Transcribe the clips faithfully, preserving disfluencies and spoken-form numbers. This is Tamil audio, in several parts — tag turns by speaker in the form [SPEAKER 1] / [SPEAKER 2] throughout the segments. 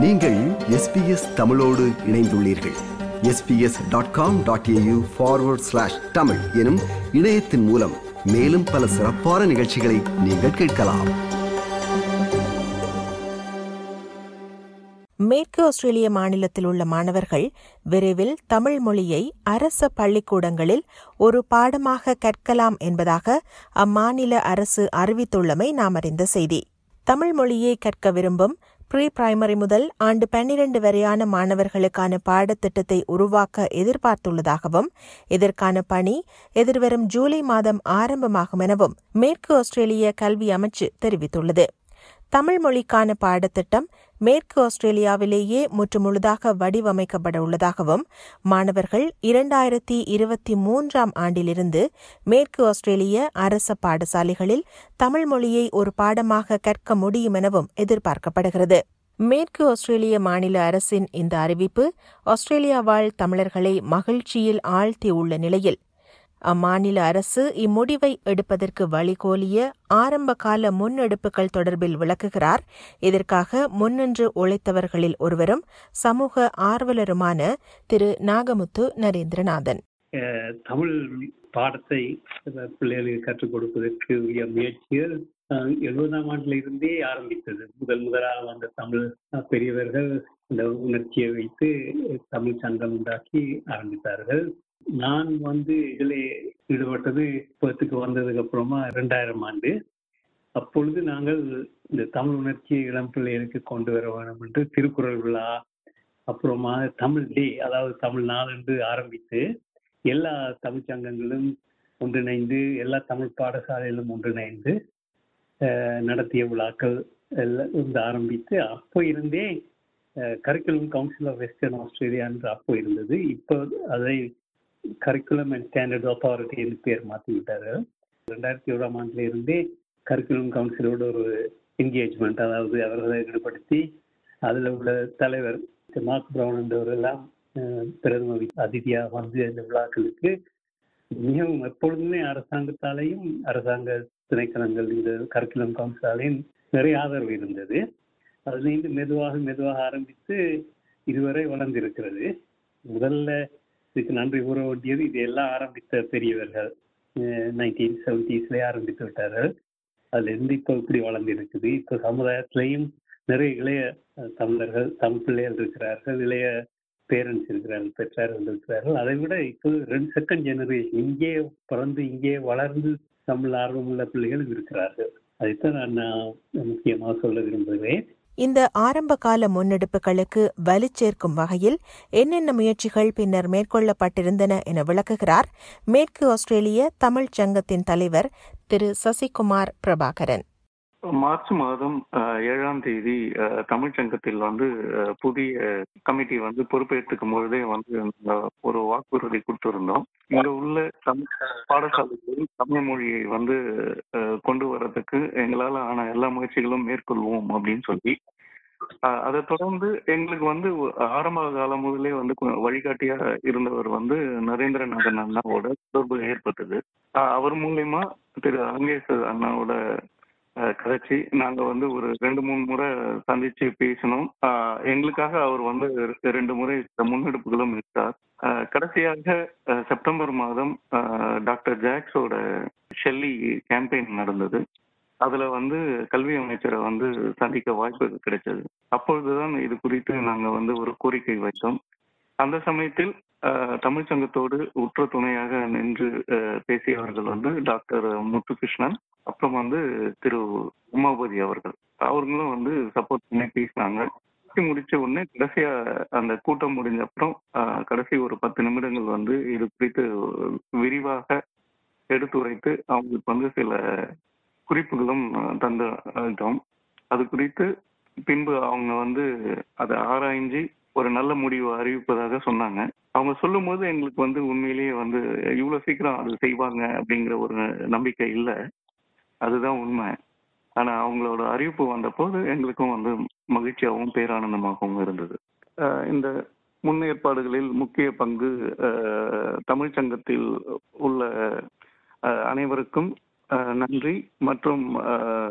[SPEAKER 1] நீங்கள் எஸ்பிஎஸ் தமிழோடு இணைந்துள்ளீர்கள். SBS dot com dot AU forward slash Tamil எனும் இணையத்தின் மூலம் மேலும் பல சிறப்பான நிகழ்ச்சிகளை நீங்கள் கேட்கலாம்.
[SPEAKER 2] மேற்கு ஆஸ்திரேலிய மாநிலத்தில் உள்ள மாணவர்கள் விரைவில் தமிழ் மொழியை அரச பள்ளிக்கூடங்களில் ஒரு பாடமாக கற்கலாம் என்பதாக அம்மாநில அரசு அறிவித்துள்ளமை நாம் அறிந்த செய்தி. தமிழ் மொழியை கற்க விரும்பும் ப்ரீ பிரைமரி முதல் ஆண்டு பன்னிரண்டு வரையான மாணவர்களுக்கான பாடத்திட்டத்தை உருவாக்க எதிர்பார்த்துள்ளதாகவும் இதற்கான பணி எதிர்வரும் ஜூலை மாதம் ஆரம்பமாகும் எனவும் மேற்கு ஆஸ்திரேலிய கல்வி அமைச்சு தெரிவித்துள்ளது. தமிழ் மொழிக்கான பாடத்திட்டம் மேற்கு ஆஸ்திரேலியாவிலேயே முற்றுமுழுதாக வடிவமைக்கப்பட உள்ளதாகவும் மாணவர்கள் இரண்டாயிரத்தி இருபத்தி மூன்றாம் ஆண்டிலிருந்து மேற்கு ஆஸ்திரேலிய அரச பாடசாலைகளில் தமிழ் மொழியை ஒரு பாடமாக கற்க முடியும் எனவும் எதிர்பார்க்கப்படுகிறது. மேற்கு ஆஸ்திரேலிய மாநில அரசின் இந்த அறிவிப்பு ஆஸ்திரேலியா வாழ் தமிழர்களை மகிழ்ச்சியில் ஆழ்த்தியுள்ள நிலையில் அம்மாநில அரசு இம்முடிவை எடுப்பதற்கு வழிகோலிய ஆரம்பகால முன்னெடுப்புகள் தொடர்பில் விளக்குகிறார் இதற்காக முன்னின்று உழைத்தவர்களில் ஒருவரும் சமூக ஆர்வலருமான திரு நாகமுத்து நரேந்திரநாதன்.
[SPEAKER 3] தமிழ் பாடத்தை பிள்ளைகளுக்கு கற்றுக் கொடுப்பதற்கு முயற்சிகள் எழுபதாம் ஆண்டுல இருந்தே ஆரம்பித்தது. முதல் முதலாக வந்த தமிழ் பெரியவர்கள் இந்த உணர்ச்சியை வைத்து தமிழ் சங்கம் உண்டாக்கி ஆரம்பித்தார்கள். நான் வந்து இதில் ஈடுபட்டது இப்பத்துக்கு வந்ததுக்கு அப்புறமா ரெண்டாயிரம் ஆண்டு. அப்பொழுது நாங்கள் இந்த தமிழ் உணர்ச்சியை இளம் பிள்ளைகளுக்கு கொண்டு வர வேண்டும் என்று திருக்குறள் விழா, அப்புறமா தமிழ் டே, அதாவது தமிழ் நாள் என்று ஆரம்பித்து எல்லா தமிழ் சங்கங்களும் ஒன்றிணைந்து எல்லா தமிழ் பாடசாலையிலும் ஒன்றிணைந்து நடத்திய விழாக்கள் எல்லாம் இருந்து ஆரம்பித்து அப்போ இருந்தே curriculum council of Western Australia என்று அப்போ இருந்தது. இப்போ அதை கரிக்குலம் அண்ட் ஸ்டாண்டர்ட் அத்தாரிட்டி என்று பேர் மாற்றி விட்டார்கள். ரெண்டாயிரத்தி ஏழாம் ஆண்டுல இருந்தே கரிக்குலம் கவுன்சிலோட ஒரு என்கேஜ்மெண்ட், அதாவது அவர்களை ஈடுபடுத்தி அதில் உள்ள தலைவர் மார்க் பிரவுன் என்றவரெல்லாம் பிரதம அதிதியாக வந்து இந்த விழாக்களுக்கு மிகவும் எப்பொழுதுமே அரசாங்கத்தாலேயும் அரசாங்க திணைக்களங்கள் இந்த கரிக்குலம் கவுன்சிலாலேயும் நிறைய ஆதரவு இருந்தது. அதுலேருந்து மெதுவாக மெதுவாக ஆரம்பித்து இதுவரை வளர்ந்திருக்கிறது. முதல்ல இதுக்கு நன்றி கூற வேண்டியது இது எல்லாம் ஆரம்பித்த பெரியவர்கள் நைன்டீன் செவன்டீஸ்லேயே ஆரம்பித்து விட்டார்கள். அதுலேருந்து இப்போ இப்படி வளர்ந்து இப்போ சமுதாயத்திலையும் நிறைய இளைய தமிழர்கள் தமிழ் பிள்ளைகள் இருக்கிறார்கள், இளைய பேரண்ட்ஸ் இருக்கிறார்கள், பெற்றார்கள் இருக்கிறார்கள். அதை விட இப்போ ரெண்டு செகண்ட் ஜெனரேஷன் இங்கே பிறந்து இங்கே வளர்ந்து தமிழ் ஆர்வமுள்ள பிள்ளைகள் இருக்கிறார்கள். அதைத்தான் நான் முக்கியமாக சொல்ல விரும்புகிறேன்.
[SPEAKER 2] இந்த ஆரம்பகால முன்னெடுப்புகளுக்கு வலு சேர்க்கும் வகையில் என்னென்ன முயற்சிகள் பின்னர் மேற்கொள்ளப்பட்டிருந்தன என விளக்குகிறார் மேற்கு ஆஸ்திரேலிய தமிழ் சங்கத்தின் தலைவர் திரு சசிகுமார் பிரபாகரன்.
[SPEAKER 4] மார்ச் மாதம் ஏழாம் தேதி தமிழ் சங்கத்தில் வந்து புதிய கமிட்டி வந்து பொறுப்பேற்றுக்கும் பொழுதே வந்து ஒரு வாக்குறுதி கொடுத்திருந்தோம். இங்க உள்ள தமிழ் பாடசாலைகளில் தமிழ் மொழியை வந்து கொண்டு வரதுக்கு எங்களால் ஆன எல்லா முயற்சிகளும் மேற்கொள்வோம் அப்படின்னு சொல்லி அதை தொடர்ந்து எங்களுக்கு வந்து ஆரம்ப காலம் முதலே வந்து வழிகாட்டியா இருந்தவர் வந்து நரேந்திரநாதன் அண்ணாவோட தொடர்பு ஏற்பட்டது. அவர் மூலயமா திரு அங்கேஷ் அண்ணாவோட கதைச்சி நாங்க வந்து ஒரு ரெண்டு மூணு முறை சந்திச்சு பேசணும். எங்களுக்காக அவர் வந்து ரெண்டு முறை முன்னெடுப்புகளும் இருக்கிறார். கடைசியாக செப்டம்பர் மாதம் டாக்டர் ஜாக்ஸோட ஷெல்லி கேம்பெயின் நடந்தது. அதுல வந்து கல்வி அமைச்சரை வந்து சந்திக்க வாய்ப்பு கிடைச்சது. அப்பொழுதுதான் இது குறித்து நாங்க வந்து ஒரு கோரிக்கை வைத்தோம். அந்த சமயத்தில் தமிழ் சங்கத்தோடு உற்ற துணையாக நின்று பேசியவர்கள் வந்து டாக்டர் முத்துகிருஷ்ணன், அப்புறம் வந்து திரு உமாபதி அவர்கள். அவர்களும் வந்து சப்போர்ட் பண்ணி பேசினாங்க. முடிச்ச உடனே கடைசியா அந்த கூட்டம் முடிஞ்ச அப்புறம் கடைசி ஒரு பத்து நிமிடங்கள் வந்து இது குறித்து விரிவாக எடுத்துரைத்து அவங்களுக்கு வந்து சில குறிப்புகளும் தந்தோம். அது குறித்து பின்பு அவங்க வந்து அதை ஆராய்ஞ்சி ஒரு நல்ல முடிவு அறிவிப்பதாக சொன்னாங்க. அவங்க சொல்லும் போது எங்களுக்கு வந்து உண்மையிலேயே வந்து இவ்வளவு சீக்கிரம் அது செய்வாங்க அப்படிங்கிற ஒரு நம்பிக்கை இல்லை, அதுதான் உண்மை. ஆனா அவங்களோட அறிவிப்பு வந்த போது எங்களுக்கும் வந்து மகிழ்ச்சியாகவும் பேரானந்தமாகவும் இருந்தது. இந்த முன்னேற்பாடுகளில் முக்கிய பங்கு தமிழ் சங்கத்தில் உள்ள அனைவருக்கும் நன்றி மற்றும்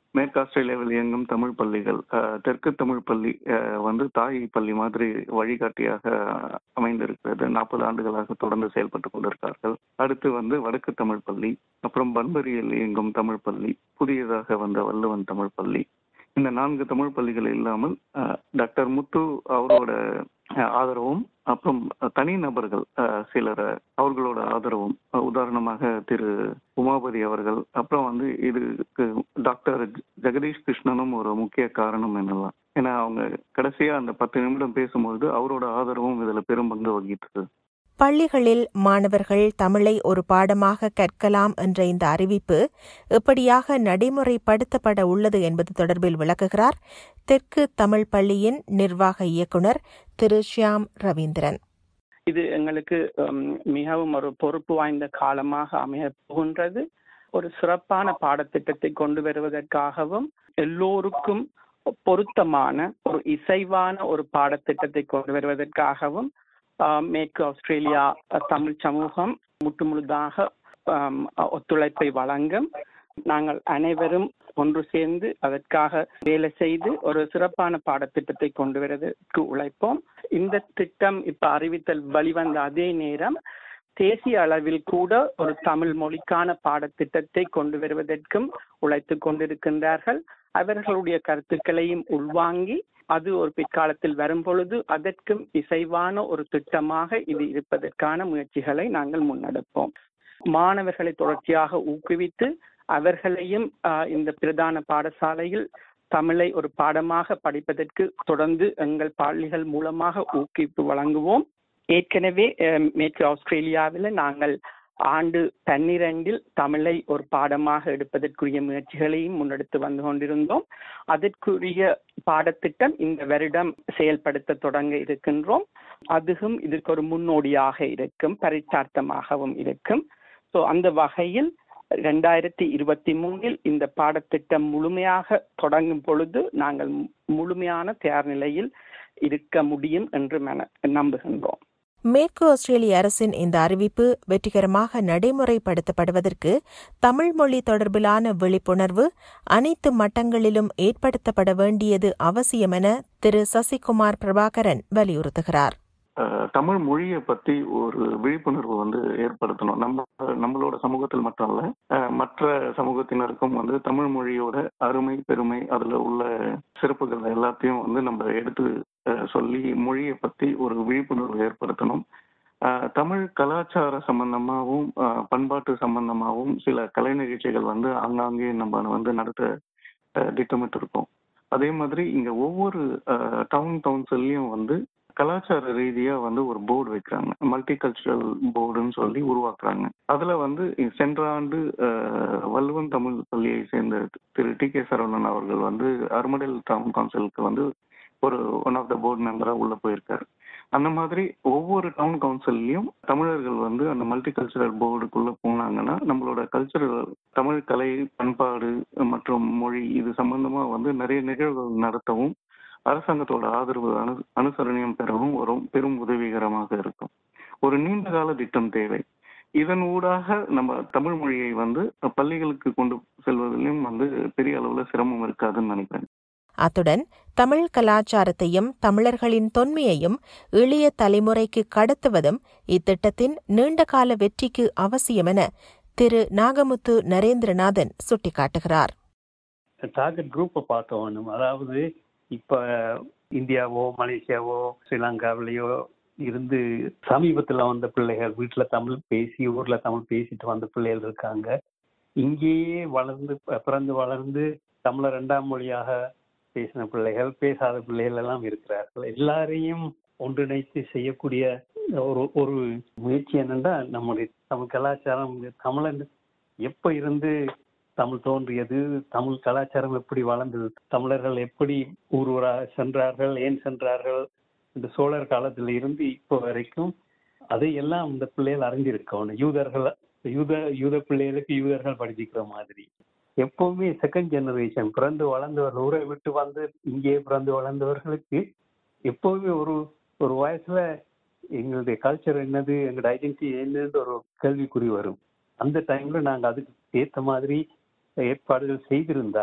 [SPEAKER 4] மேற்கு ஆஸ்திரேலியாவில் இயங்கும் தமிழ் பள்ளிகள், தெற்கு தமிழ் பள்ளி வந்து தாய் பள்ளி மாதிரி வழிகாட்டியாக அமைந்திருக்கிறது. நாற்பது ஆண்டுகளாக தொடர்ந்து செயல்பட்டு கொண்டிருக்கிறார்கள். அடுத்து வந்து வடக்கு தமிழ் பள்ளி, அப்புறம் பன்பரியில் இயங்கும் தமிழ் பள்ளி, புதியதாக வந்த வள்ளுவன் தமிழ் பள்ளி. இந்த நான்கு தமிழ் பள்ளிகள் இல்லாமல் டாக்டர் முத்து அவரோட ஆதரவும், அப்புறம் தனி நபர்கள் சிலர் அவர்களோட ஆதரவும், உதாரணமாக திரு உமாபதி அவர்கள், அப்புறம் வந்து இதுக்கு டாக்டர் ஜெகதீஷ் கிருஷ்ணனும் ஒரு முக்கிய காரணம் என்னலாம். ஏன்னா அவங்க கடைசியா அந்த பத்து நிமிடம் பேசும்போது அவரோட ஆதரவும் இதுல பெரும் பங்கு வகித்தது.
[SPEAKER 2] பள்ளிகளில் மாணவர்கள் தமிழை ஒரு பாடமாக கற்கலாம் என்ற இந்த அறிவிப்பு எப்படியாக நடைமுறைப்படுத்தப்பட உள்ளது என்பது தொடர்பில் விளக்குகிறார் தெற்கு தமிழ் பள்ளியின் நிர்வாக இயக்குனர் திரு ஷியாம் ரவீந்திரன்.
[SPEAKER 5] இது எங்களுக்கு மிகவும் ஒரு பொறுப்பு வாய்ந்த காலமாக அமைய போகின்றது. ஒரு சிறப்பான பாடத்திட்டத்தை கொண்டு வருவதற்காகவும் எல்லோருக்கும் பொருத்தமான ஒரு இசைவான ஒரு பாடத்திட்டத்தை கொண்டு வருவதற்காகவும் மேற்கு ஆஸ்திரேலியா தமிழ் சமூகம் முற்றுமுழுதாக ஒத்துழைப்பை வழங்கும். நாங்கள் அனைவரும் ஒன்று சேர்ந்து அதற்காக வேலை செய்து ஒரு சிறப்பான பாடத்திட்டத்தை கொண்டு வருவதற்கு உழைப்போம். இந்த திட்டம் இப்ப அறிவித்தல் வெளிவந்த அதே நேரம் தேசிய அளவில் கூட ஒரு தமிழ் மொழிக்கான பாடத்திட்டத்தை கொண்டு வருவதற்கும் உழைத்து கொண்டிருக்கின்றார்கள். அவர்களுடைய கருத்துக்களையும் உள்வாங்கி அது ஒரு பிற்காலத்தில் வரும் பொழுது அதற்கும் இசைவான ஒரு திட்டமாக இது இருப்பதற்கான முயற்சிகளை நாங்கள் முன்னெடுப்போம். மாணவர்களை தொடர்ச்சியாக ஊக்குவித்து அவர்களையும் இந்த பிரதான பாடசாலையில் தமிழை ஒரு பாடமாக படிப்பதற்கு தொடர்ந்து எங்கள் பள்ளிகள் மூலமாக ஊக்குவிப்பு வழங்குவோம். ஏற்கனவே மேற்கு ஆஸ்திரேலியாவில் நாங்கள் ஆண்டு பன்னிரண்டில் தமிழை ஒரு பாடமாக எடுப்பதற்குரிய முயற்சிகளையும் முன்னெடுத்து வந்து கொண்டிருந்தோம். அதற்குரிய பாடத்திட்டம் இந்த வருடம் செயல்படுத்த தொடங்க இருக்கின்றோம். அதுவும் இதற்கு ஒரு முன்னோடியாக இருக்கும், பரிச்சார்த்தமாகவும் இருக்கும். ஸோ அந்த வகையில் இரண்டாயிரத்தி இருபத்தி மூணில் இந்த பாடத்திட்டம் முழுமையாக தொடங்கும் பொழுது நாங்கள் முழுமையான தயார் நிலையில் இருக்க முடியும் என்று நம்புகின்றோம்.
[SPEAKER 2] மேற்கு ஆஸ்திரேலிய அரசின் இந்த அறிவிப்பு வெற்றிகரமாக நடைமுறைப்படுத்தப்படுவதற்கு தமிழ் மொழி தொடர்பிலான விழிப்புணர்வு அனைத்து மட்டங்களிலும் ஏற்படுத்தப்பட வேண்டியது அவசியம் என திரு சசிகுமார் பிரபாகரன் வலியுறுத்துகிறார்.
[SPEAKER 4] தமிழ் மொழியை பத்தி ஒரு விழிப்புணர்வு வந்து ஏற்படுத்தணும். நம்ம நம்மளோட சமூகத்தில் மட்டும் இல்ல, மற்ற சமூகத்தினருக்கும் வந்து தமிழ் மொழியோட அருமை பெருமை, அதுல உள்ள சிறப்புகள் எல்லாத்தையும் வந்து நம்ம எடுத்து சொல்லி மொழியை பத்தி ஒரு விழிப்புணர்வு ஏற்படுத்தணும். தமிழ் கலாச்சார சம்பந்தமாகவும் பண்பாட்டு சம்பந்தமாகவும் சில கலை நிகழ்ச்சிகள் வந்து ஆங்காங்கே நம்ம வந்து நடத்த திட்டமிட்டு இருக்கோம். அதே மாதிரி இங்க ஒவ்வொரு டவுன் கவுன்சில்லையும் வந்து கலாச்சார ரீதியா வந்து ஒரு போர்டு வைக்கிறாங்க, மல்டி கல்ச்சரல் போர்டுன்னு சொல்லி உருவாக்குறாங்க. அதுல வந்து சென்ற ஆண்டு வள்ளுவன் தமிழ் பள்ளியை சேர்ந்த திரு டி கே சரவணன் அவர்கள் வந்து அருமடல் டவுன் கவுன்சிலுக்கு வந்து ஒரு ஒன் ஆஃப் த போர்டு மெம்பரா உள்ள போயிருக்காரு. அந்த மாதிரி ஒவ்வொரு டவுன் கவுன்சில்லையும் தமிழர்கள் வந்து அந்த மல்டி கல்ச்சரல் போர்டுக்குள்ள போனாங்கன்னா நம்மளோட கல்ச்சரல் தமிழ் கலை பண்பாடு மற்றும் மொழி இது சம்பந்தமா வந்து நிறைய நிகழ்வுகள் நடத்தவும் அரசாங்கத்தோட ஆதரவு அனு அனுசரணையும் பெறவும் ஒரு பெரும் உதவிகரமாக இருக்கும். ஒரு நீண்ட கால திட்டம் தேவை. இதன் ஊடாக நம்ம தமிழ் மொழியை வந்து பள்ளிகளுக்கு கொண்டு செல்வதிலும் வந்து பெரிய அளவுல சிரமம் இருக்காதுன்னு நினைக்கிறேன்.
[SPEAKER 2] அத்துடன் தமிழ் கலாச்சாரத்தையும் தமிழர்களின் தொன்மையையும் இளைய தலைமுறைக்கு கடத்துவதும் இத்திட்டத்தின் நீண்டகால வெற்றிக்கு அவசியம் என திரு நாகமுத்து நரேந்திரநாதன் சுட்டிக்காட்டுகிறார்.
[SPEAKER 3] டார்கெட் குரூப்பை பார்த்தோம். அதாவது இப்ப இந்தியாவோ மலேசியாவோ ஸ்ரீலங்காவிலேயோ இருந்து சமீபத்துல வந்த பிள்ளைகள், வீட்டுல தமிழ் பேசி ஊர்ல தமிழ் பேசிட்டு வந்த பிள்ளைகள் இருக்காங்க. இங்கேயே வளர்ந்து பிறந்து வளர்ந்து தமிழை இரண்டாம் மொழியாக பேசின பிள்ளைகள், பேசாத பிள்ளைகள் எல்லாம் இருக்கிறார்கள். எல்லாரையும் ஒன்றிணைத்து செய்யக்கூடிய ஒரு ஒரு முயற்சி என்னன்னா, நம்முடைய தமிழ் கலாச்சாரம், தமிழன் எப்ப இருந்து தமிழ் தோன்றியது, தமிழ் கலாச்சாரம் எப்படி வளர்ந்தது, தமிழர்கள் எப்படி ஊர் ஊராக சென்றார்கள், ஏன் சென்றார்கள், இந்த சோழர் காலத்துல இருந்து இப்போ வரைக்கும் அதையெல்லாம் இந்த பிள்ளைகள் அறிஞ்சிருக்கணும். யூதர்கள் யூத யூத பிள்ளைகளுக்கு யூதர்கள் படிச்சுக்கிற மாதிரி எப்பவுமே செகண்ட் ஜெனரேஷன் பிறந்து வளர்ந்தவர்கள், ஊரை விட்டு வந்து இங்கே பிறந்து வளர்ந்தவர்களுக்கு எப்பவுமே ஒரு ஒரு வயசுல எங்களுடைய கல்ச்சர் என்னது, எங்களுடைய ஐடென்டிட்டி என்னன்னு ஒரு கேள்விக்குறி வரும். அந்த டைம்ல நாங்க அதுக்கு ஏற்ற மாதிரி ஏற்பாடுகள் செய்திருந்தா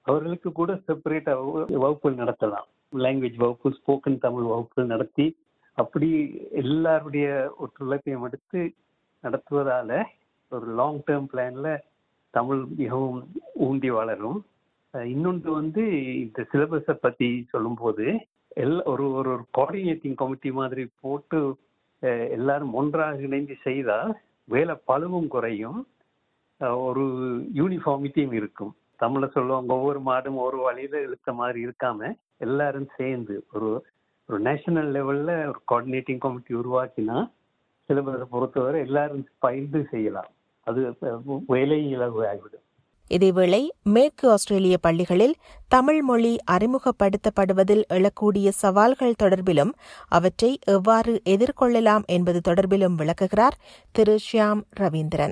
[SPEAKER 3] அவர்களுக்கு கூட செப்பரேட்டா வகுப்புகள் நடத்தலாம். லாங்குவேஜ் வகுப்பு, ஸ்போக்கன் தமிழ் வகுப்புகள் நடத்தி அப்படி எல்லாருடைய ஒத்துழைப்பையும் எடுத்து நடத்துவதால ஒரு லாங் டேர்ம் பிளான்ல தமிழ் மிகவும் ஊண்டி வளரும். இன்னொன்று வந்து இந்த சிலபஸை பத்தி சொல்லும் போது எல்லா ஒரு ஒரு கோஆர்டினேட்டிங் கமிட்டி மாதிரி போட்டு எல்லாரும் ஒன்றாக இணைந்து செய்தால் வேலை பழுவும் குறையும், ஒரு யூனிஃபார்மிட்டியும் இருக்கும். தமிழை சொல்லுவாங்க, ஒவ்வொரு மாடும் ஒரு வழியில இழுத்த மாதிரி இருக்காம எல்லாரும் சேர்ந்து ஒரு ஒரு நேஷனல் லெவல்ல ஒரு கோஆர்டினேட்டிங் கமிட்டி உருவாக்கினா சிலபஸை பொறுத்தவரை எல்லாரும் பயிர்ந்து செய்யலாம். அது வேலை இலகு ஆகிவிடும்.
[SPEAKER 2] இதேவேளை மேற்கு ஆஸ்திரேலிய பள்ளிகளில் தமிழ் மொழி அறிமுகப்படுத்தப்படுவதில் எழக்கூடிய சவால்கள் தொடர்பிலும் அவற்றை எவ்வாறு எதிர்கொள்ளலாம் என்பது தொடர்பிலும் விளக்குகிறார் திரு ஷியாம் ரவீந்திரன்.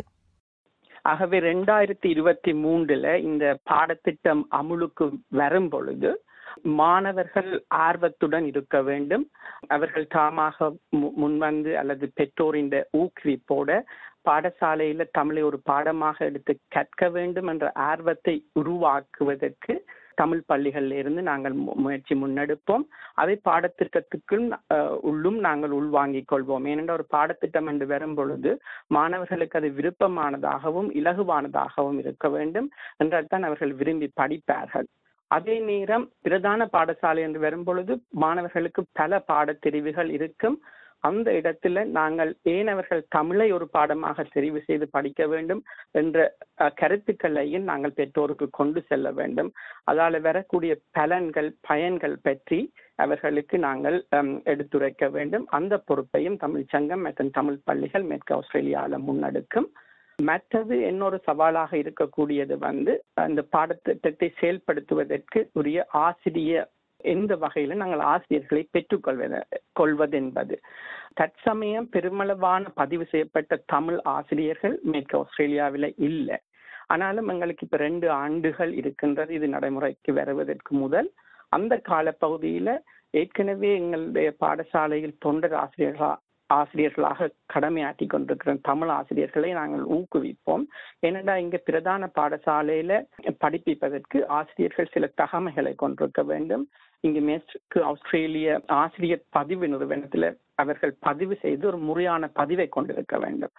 [SPEAKER 5] ஆகவே இரண்டாயிரத்தி இருபத்தி மூன்றுல இந்த பாடத்திட்டம் அமுலுக்கு வரும் பொழுது மாணவர்கள் ஆர்வத்துடன் இருக்க வேண்டும். அவர்கள் தாமாக முன்வந்து அல்லது பெற்றோரின் ஊக்குவிப்போட பாடசாலையில தமிழை ஒரு பாடமாக எடுத்து கற்க வேண்டும் என்ற ஆர்வத்தை உருவாக்குவதற்கு தமிழ் பள்ளிகளில் இருந்து நாங்கள் முயற்சி முன்னெடுப்போம். அதை பாடத்திட்டத்துக்கும் உள்ளும் நாங்கள் உள்வாங்கிக் கொள்வோம். ஏனென்றால் ஒரு பாடத்திட்டம் என்று வரும் பொழுது மாணவர்களுக்கு அது விருப்பமானதாகவும் இலகுவானதாகவும் இருக்க வேண்டும் என்றால் தான் அவர்கள் விரும்பி படிப்பார்கள். அதே நேரம் பிரதான பாடசாலை என்று வரும் பொழுது மாணவர்களுக்கு பல பாடத்தெரிவுகள் இருக்கும். அந்த இடத்துல நாங்கள் ஏன் அவர்கள் தமிழை ஒரு பாடமாக தெரிவு செய்து படிக்க வேண்டும் என்ற கருத்துக்களையும் நாங்கள் பெற்றோருக்கு கொண்டு செல்ல வேண்டும். அதால வரக்கூடிய பலன்கள் பயன்கள் பற்றி அவர்களுக்கு நாங்கள் எடுத்துரைக்க வேண்டும். அந்த பொறுப்பையும் தமிழ் சங்கம் மற்றும் தமிழ் பள்ளிகள் மேற்கு ஆஸ்திரேலியாவில் முன்னெடுக்கும். மற்றது இன்னொரு சவாலாக இருக்கக்கூடியது வந்து அந்த பாடத்திட்டத்தை செயல்படுத்துவதற்கு உரிய ஆசிரியர் எந்த வகையில நாங்கள் ஆசிரியர்களை பெற்றுக்கொள்வது கொள்வது என்பது. தற்சமயம் பெருமளவான பதிவு செய்யப்பட்ட தமிழ் ஆசிரியர்கள் மேற்கு ஆஸ்திரேலியாவில் இல்லை. ஆனாலும் எங்களுக்கு இப்ப ரெண்டு ஆண்டுகள் இருக்கின்றது இது நடைமுறைக்கு வருவதற்கு முதல். அந்த காலப்பகுதியில ஏற்கனவே எங்களுடைய பாடசாலையில் தொண்டர் ஆசிரியர்களா ஆசிரியர்களாக கடமையாற்றி கொண்டிருக்கிற தமிழ் ஆசிரியர்களை நாங்கள் ஊக்குவிப்போம். ஏனென்றா இங்க பிரதான பாடசாலையில படிப்பிப்பதற்கு ஆசிரியர்கள் சில தகமைகளை கொண்டிருக்க வேண்டும். இங்கு மேற்கு ஆஸ்திரேலிய ஆசிரியர் பதிவு நிறுவனத்துல அவர்கள் பதிவு செய்து ஒரு முறையான பதிவை கொண்டிருக்க வேண்டும்.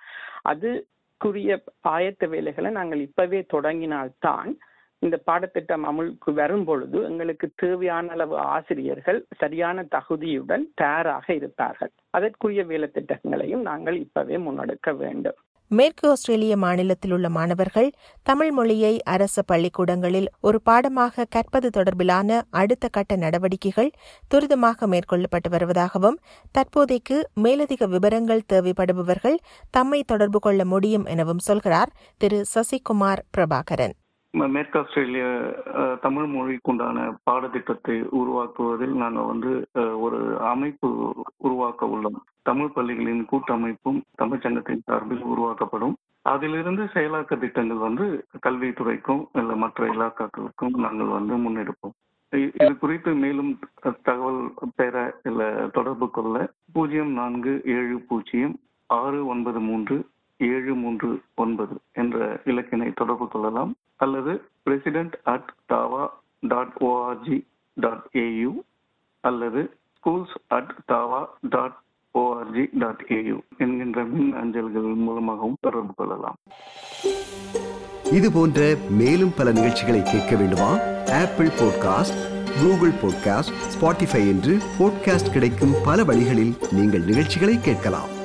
[SPEAKER 5] அதுக்குரிய ஆயத்த வேலைகளை நாங்கள் இப்பவே தொடங்கினால்தான் இந்த பாடத்திட்டம் அமுலுக்கு வரும் பொழுது எங்களுக்கு தேவையான அளவு ஆசிரியர்கள் சரியான தகுதியுடன் தயாராக இருப்பார்கள். அதற்குரிய வேலை திட்டங்களையும் நாங்கள் இப்பவே முன்னெடுக்க வேண்டும்.
[SPEAKER 2] மேற்கு ஆஸ்திரேலிய மாநிலத்தில் உள்ள மாணவர்கள் தமிழ் மொழியை அரசு பள்ளிக்கூடங்களில் ஒரு பாடமாக கற்பது தொடர்பிலான அடுத்த கட்ட நடவடிக்கைகள் துரிதமாக மேற்கொள்ளப்பட்டு வருவதாகவும் தற்போதைக்கு மேலதிக விவரங்கள் தேவைப்படுபவர்கள் தம்மை தொடர்பு கொள்ள முடியும் எனவும் சொல்கிறார் திரு சசிகுமார் பிரபாகரன்.
[SPEAKER 4] மேற்கு ஆஸ்திரேலிய தமிழ் மொழிக்குண்டான பாடத்திட்டத்தை உருவாக்குவதில் நாங்கள் வந்து ஒரு அமைப்பு உருவாக்க உள்ளோம். தமிழ் பள்ளிகளின் கூட்டமைப்பும் தமிழ் சங்கத்தின் சார்பில் உருவாக்கப்படும். அதிலிருந்து செயலாக்க திட்டங்கள் வந்து கல்வித்துறைக்கும் இல்லை மற்ற இலாக்காக்களுக்கும் நாங்கள் வந்து முன்னெடுப்போம். இது குறித்து மேலும் தகவல் பெற இல்லை தொடர்பு கொள்ள பூஜ்ஜியம் நான்கு ஏழு பூஜ்ஜியம் ஆறு ஒன்பது மூன்று ஏழு மூன்று ஒன்பது என்ற இலக்கினை தொடர்பு கொள்ளலாம். அல்லது president at tawa dot org dot AU அல்லது schools at tawa dot org dot AU என்கின்ற மின் அஞ்சல்கள் மூலமாகவும் தொடர்பு கொள்ளலாம்.
[SPEAKER 1] இது போன்ற மேலும் பல நிகழ்ச்சிகளை கேட்க வேண்டுமா? Apple podcast, Google podcast, Spotify என்று பாட்காஸ்ட் கிடைக்கும் பல வழிகளில் நீங்கள் நிகழ்ச்சிகளை கேட்கலாம்.